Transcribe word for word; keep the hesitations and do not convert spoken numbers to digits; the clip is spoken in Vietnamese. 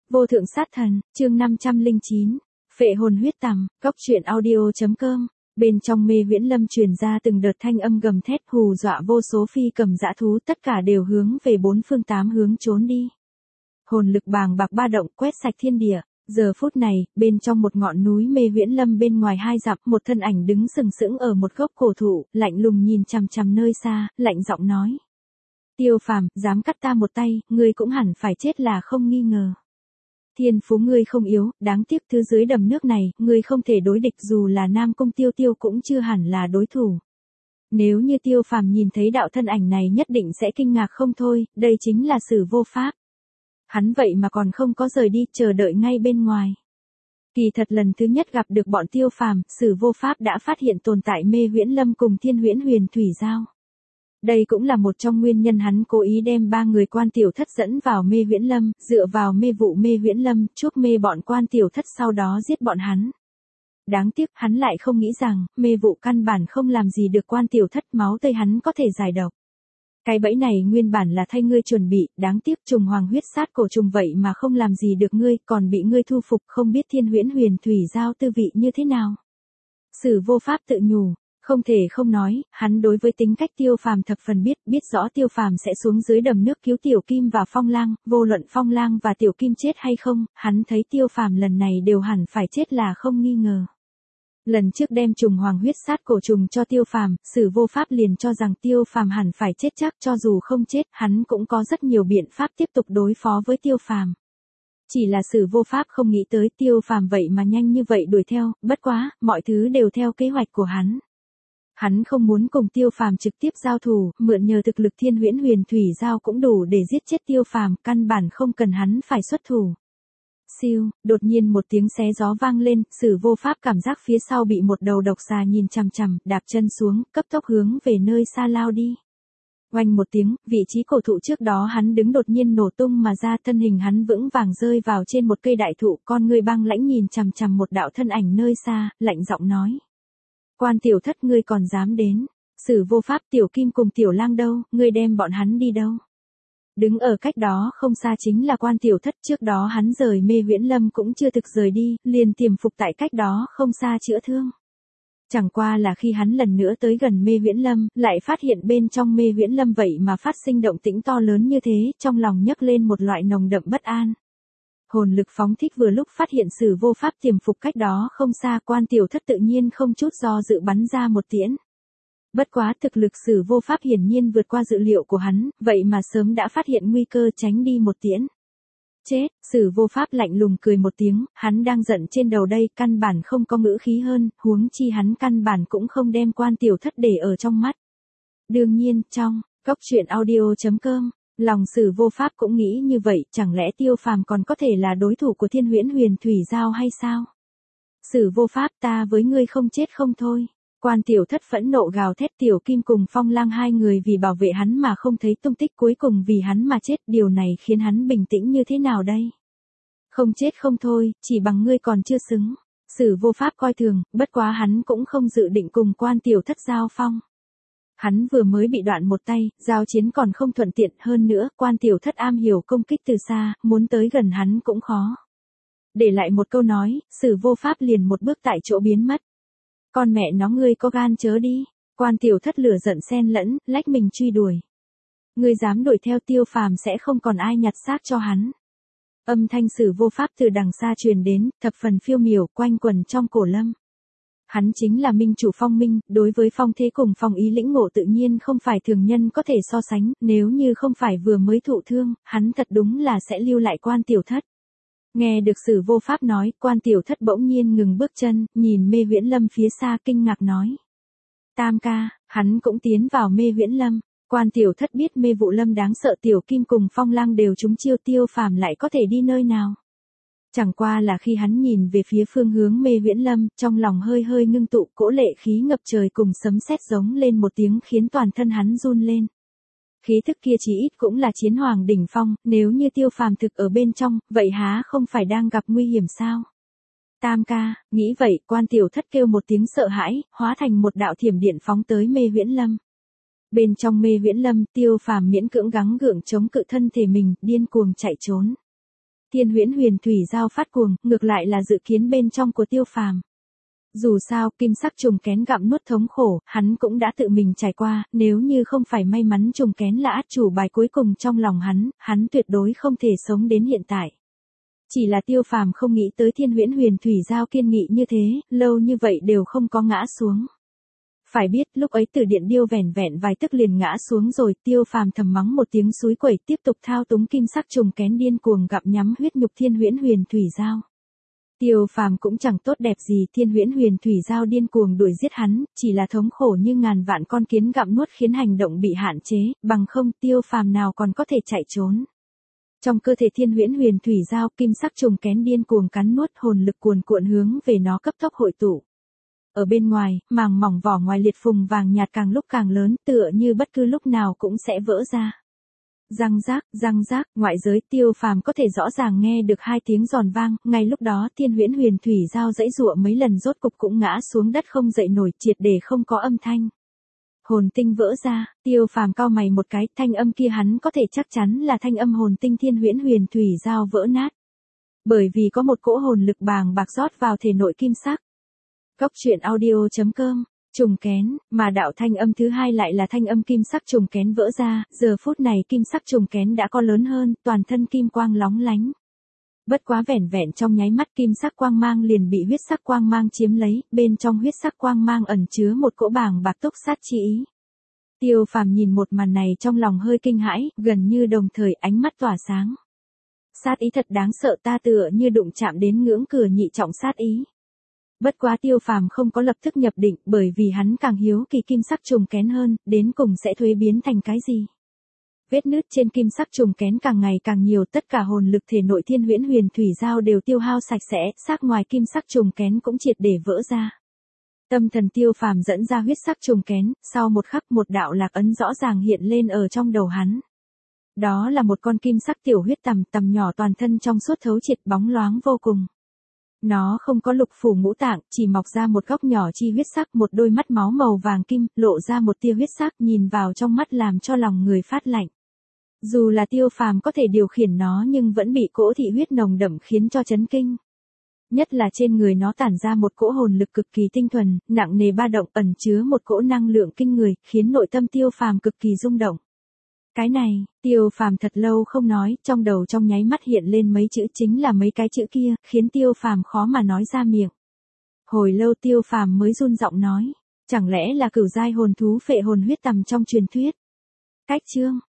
Vô thượng sát thần, chương năm trăm lẻ chín, phệ hồn huyết tằm, góc truyện audio.com. Bên trong mê viễn lâm truyền ra từng đợt thanh âm gầm thét hù dọa vô số phi cầm dã thú, tất cả đều hướng về bốn phương tám hướng trốn đi. Hồn lực bàng bạc ba động quét sạch thiên địa. Giờ phút này, bên trong một ngọn núi mê viễn lâm bên ngoài hai dặm, một thân ảnh đứng sừng sững ở một gốc cổ thụ, lạnh lùng nhìn chằm chằm nơi xa, lạnh giọng nói: Tiêu Phàm, dám cắt ta một tay, ngươi cũng hẳn phải chết là không nghi ngờ. Thiên phú ngươi không yếu, đáng tiếc thứ dưới đầm nước này, ngươi không thể đối địch, dù là Nam Cung Tiêu Tiêu cũng chưa hẳn là đối thủ. Nếu như Tiêu Phàm nhìn thấy đạo thân ảnh này nhất định sẽ kinh ngạc không thôi, đây chính là Sử Vô Pháp. Hắn vậy mà còn không có rời đi, chờ đợi ngay bên ngoài. Kỳ thật lần thứ nhất gặp được bọn Tiêu Phàm, Sử Vô Pháp đã phát hiện tồn tại mê huyễn lâm cùng Thiên Huyễn Huyền Thủy Giao. Đây cũng là một trong nguyên nhân hắn cố ý đem ba người quan tiểu thất dẫn vào mê huyễn lâm, dựa vào mê vụ mê huyễn lâm, chuốc mê bọn quan tiểu thất sau đó giết bọn hắn. Đáng tiếc, hắn lại không nghĩ rằng, mê vụ căn bản không làm gì được quan tiểu thất, máu tươi hắn có thể giải độc. Cái bẫy này nguyên bản là thay ngươi chuẩn bị, đáng tiếc trùng hoàng huyết sát cổ trùng vậy mà không làm gì được ngươi, còn bị ngươi thu phục, không biết Thiên Huyễn Huyền Thủy Giao tư vị như thế nào. Sử Vô Pháp tự nhủ. Không thể không nói, hắn đối với tính cách Tiêu Phàm thập phần biết, biết rõ Tiêu Phàm sẽ xuống dưới đầm nước cứu Tiểu Kim và Phong Lang, vô luận Phong Lang và Tiểu Kim chết hay không, hắn thấy Tiêu Phàm lần này đều hẳn phải chết là không nghi ngờ. Lần trước đem trùng hoàng huyết sát cổ trùng cho Tiêu Phàm, Sử Vô Pháp liền cho rằng Tiêu Phàm hẳn phải chết chắc, cho dù không chết, hắn cũng có rất nhiều biện pháp tiếp tục đối phó với Tiêu Phàm. Chỉ là Sử Vô Pháp không nghĩ tới Tiêu Phàm vậy mà nhanh như vậy đuổi theo, bất quá, mọi thứ đều theo kế hoạch của hắn. Hắn không muốn cùng Tiêu Phàm trực tiếp giao thủ, mượn nhờ thực lực Thiên Huyễn Huyền Thủy Giao cũng đủ để giết chết Tiêu Phàm, căn bản không cần hắn phải xuất thủ. Siêu, đột nhiên một tiếng xé gió vang lên, Sử Vô Pháp cảm giác phía sau bị một đầu độc xà nhìn chằm chằm, đạp chân xuống, cấp tốc hướng về nơi xa lao đi. Oanh một tiếng, vị trí cổ thụ trước đó hắn đứng đột nhiên nổ tung mà ra, thân hình hắn vững vàng rơi vào trên một cây đại thụ, con người băng lãnh nhìn chằm chằm một đạo thân ảnh nơi xa, lạnh giọng nói: Quan tiểu thất, ngươi còn dám đến? Sử Vô Pháp, Tiểu Kim cùng Tiểu Lang đâu, ngươi đem bọn hắn đi đâu? Đứng ở cách đó không xa chính là quan tiểu thất, trước đó hắn rời mê huyễn lâm cũng chưa thực rời đi, liền tiềm phục tại cách đó không xa chữa thương. Chẳng qua là khi hắn lần nữa tới gần mê huyễn lâm, lại phát hiện bên trong mê huyễn lâm vậy mà phát sinh động tĩnh to lớn như thế, trong lòng nhấc lên một loại nồng đậm bất an. Hồn lực phóng thích vừa lúc phát hiện Sử Vô Pháp tiềm phục cách đó không xa, quan tiểu thất tự nhiên không chút do dự bắn ra một tiễn. Bất quá thực lực Sử Vô Pháp hiển nhiên vượt qua dự liệu của hắn, vậy mà sớm đã phát hiện nguy cơ tránh đi một tiễn. Chết, Sử Vô Pháp lạnh lùng cười một tiếng, hắn đang giận trên đầu đây, căn bản không có ngữ khí hơn, huống chi hắn căn bản cũng không đem quan tiểu thất để ở trong mắt. Đương nhiên, trong góc truyện audio.com. Lòng Sử Vô Pháp cũng nghĩ như vậy, chẳng lẽ Tiêu Phàm còn có thể là đối thủ của Thiên Huyễn Huyền Thủy Giao hay sao? Sử Vô Pháp, ta với ngươi không chết không thôi. Quan tiểu thất phẫn nộ gào thét, Tiểu Kim cùng Phong Lang hai người vì bảo vệ hắn mà không thấy tung tích, cuối cùng vì hắn mà chết, điều này khiến hắn bình tĩnh như thế nào đây? Không chết không thôi, chỉ bằng ngươi còn chưa xứng. Sử Vô Pháp coi thường, bất quá hắn cũng không dự định cùng quan tiểu thất giao phong. Hắn vừa mới bị đoạn một tay, giao chiến còn không thuận tiện, hơn nữa, quan tiểu thất am hiểu công kích từ xa, muốn tới gần hắn cũng khó. Để lại một câu nói, Sử Vô Pháp liền một bước tại chỗ biến mất. Con mẹ nó, ngươi có gan chớ đi. Quan tiểu thất lửa giận xen lẫn, lách mình truy đuổi. Ngươi dám đuổi theo Tiêu Phàm sẽ không còn ai nhặt xác cho hắn. Âm thanh Sử Vô Pháp từ đằng xa truyền đến, thập phần phiêu miểu, quanh quần trong cổ lâm. Hắn chính là minh chủ Phong Minh, đối với phong thế cùng phong ý lĩnh ngộ tự nhiên không phải thường nhân có thể so sánh, nếu như không phải vừa mới thụ thương, hắn thật đúng là sẽ lưu lại quan tiểu thất. Nghe được Sử Vô Pháp nói, quan tiểu thất bỗng nhiên ngừng bước chân, nhìn mê huyễn lâm phía xa kinh ngạc nói: Tam ca, hắn cũng tiến vào mê huyễn lâm. Quan tiểu thất biết mê vụ lâm đáng sợ, Tiểu Kim cùng Phong Lang đều trúng chiêu, Tiêu Phàm lại có thể đi nơi nào? Chẳng qua là khi hắn nhìn về phía phương hướng mê huyễn lâm, trong lòng hơi hơi ngưng tụ, cỗ lệ khí ngập trời cùng sấm sét giống lên một tiếng khiến toàn thân hắn run lên. Khí thức kia chí ít cũng là chiến hoàng đỉnh phong, nếu như Tiêu Phàm thực ở bên trong, vậy há không phải đang gặp nguy hiểm sao? Tam ca, nghĩ vậy, quan tiểu thất kêu một tiếng sợ hãi, hóa thành một đạo thiểm điện phóng tới mê huyễn lâm. Bên trong mê huyễn lâm, Tiêu Phàm miễn cưỡng gắng gượng chống cự thân thể mình, điên cuồng chạy trốn. Thiên Huyễn Huyền Thủy Giao phát cuồng, ngược lại là dự kiến bên trong của Tiêu Phàm. Dù sao, kim sắc trùng kén gặm nuốt thống khổ, hắn cũng đã tự mình trải qua, nếu như không phải may mắn trùng kén là át chủ bài cuối cùng trong lòng hắn, hắn tuyệt đối không thể sống đến hiện tại. Chỉ là Tiêu Phàm không nghĩ tới Thiên Huyễn Huyền Thủy Giao kiên nghị như thế, lâu như vậy đều không có ngã xuống. Phải biết, lúc ấy Tử Điện Điêu vẻn vẹn vài tức liền ngã xuống rồi, Tiêu Phàm thầm mắng một tiếng xúi quẩy, tiếp tục thao túng kim sắc trùng kén điên cuồng gặm nhắm huyết nhục Thiên Huyễn Huyền Thủy Giao. Tiêu Phàm cũng chẳng tốt đẹp gì, Thiên Huyễn Huyền Thủy Giao điên cuồng đuổi giết hắn, chỉ là thống khổ như ngàn vạn con kiến gặm nuốt khiến hành động bị hạn chế, bằng không Tiêu Phàm nào còn có thể chạy trốn. Trong cơ thể Thiên Huyễn Huyền Thủy Giao, kim sắc trùng kén điên cuồng cắn nuốt, hồn lực cuồn cuộn hướng về nó cấp tốc hội tụ. Ở bên ngoài, màng mỏng vỏ ngoài liệt phùng vàng nhạt càng lúc càng lớn, tựa như bất cứ lúc nào cũng sẽ vỡ ra. Răng rác, răng rác, ngoại giới Tiêu Phàm có thể rõ ràng nghe được hai tiếng giòn vang, ngay lúc đó Thiên Huyễn Huyền Thủy Giao giãy giụa mấy lần rốt cục cũng ngã xuống đất không dậy nổi, triệt để không có âm thanh. Hồn tinh vỡ ra, Tiêu Phàm cau mày một cái, thanh âm kia hắn có thể chắc chắn là thanh âm hồn tinh Thiên Huyễn Huyền Thủy Giao vỡ nát. Bởi vì có một cỗ hồn lực bàng bạc rót vào thể nội kim sắc. Góc truyện audio chấm com, trùng kén, mà đạo thanh âm thứ hai lại là thanh âm kim sắc trùng kén vỡ ra, giờ phút này kim sắc trùng kén đã có lớn hơn, toàn thân kim quang lóng lánh. Bất quá vẻn vẹn trong nháy mắt kim sắc quang mang liền bị huyết sắc quang mang chiếm lấy, bên trong huyết sắc quang mang ẩn chứa một cỗ bàng bạc túc sát chi ý. Tiêu Phàm nhìn một màn này trong lòng hơi kinh hãi, gần như đồng thời ánh mắt tỏa sáng. Sát ý thật đáng sợ, ta tựa như đụng chạm đến ngưỡng cửa nhị trọng sát ý. Bất quá Tiêu Phàm không có lập tức nhập định, bởi vì hắn càng hiếu kỳ kim sắc trùng kén hơn, đến cùng sẽ thuế biến thành cái gì. Vết nứt trên kim sắc trùng kén càng ngày càng nhiều, tất cả hồn lực thể nội Thiên Huyễn Huyền Thủy Giao đều tiêu hao sạch sẽ, xác ngoài kim sắc trùng kén cũng triệt để vỡ ra. Tâm thần Tiêu Phàm dẫn ra huyết sắc trùng kén, sau một khắc một đạo lạc ấn rõ ràng hiện lên ở trong đầu hắn. Đó là một con kim sắc tiểu huyết tằm, tằm nhỏ toàn thân trong suốt thấu triệt bóng loáng vô cùng. Nó không có lục phủ ngũ tạng, chỉ mọc ra một góc nhỏ chi huyết sắc, một đôi mắt máu màu vàng kim, lộ ra một tia huyết sắc, nhìn vào trong mắt làm cho lòng người phát lạnh. Dù là Tiêu Phàm có thể điều khiển nó nhưng vẫn bị cỗ thị huyết nồng đậm khiến cho chấn kinh. Nhất là trên người nó tản ra một cỗ hồn lực cực kỳ tinh thuần, nặng nề ba động, ẩn chứa một cỗ năng lượng kinh người, khiến nội tâm Tiêu Phàm cực kỳ rung động. Cái này, Tiêu Phàm thật lâu không nói, trong đầu trong nháy mắt hiện lên mấy chữ, chính là mấy cái chữ kia, khiến Tiêu Phàm khó mà nói ra miệng. Hồi lâu Tiêu Phàm mới run giọng nói, chẳng lẽ là cửu giai hồn thú phệ hồn huyết tằm trong truyền thuyết. Cách chương,